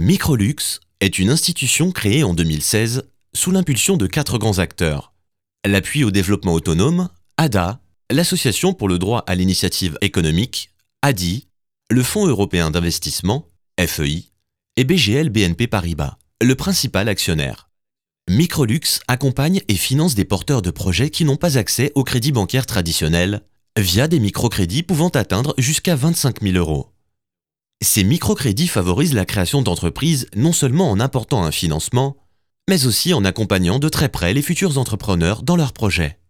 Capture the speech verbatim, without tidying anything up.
Microlux est une institution créée en deux mille seize sous l'impulsion de quatre grands acteurs. L'appui au développement autonome, A D A, l'Association pour le droit à l'initiative économique, A D I, le Fonds européen d'investissement, F E I, et B G L B N P Paribas, le principal actionnaire. Microlux accompagne et finance des porteurs de projets qui n'ont pas accès au crédit bancaire traditionnel via des microcrédits pouvant atteindre jusqu'à vingt-cinq mille euros. Ces microcrédits favorisent la création d'entreprises non seulement en apportant un financement, mais aussi en accompagnant de très près les futurs entrepreneurs dans leurs projets.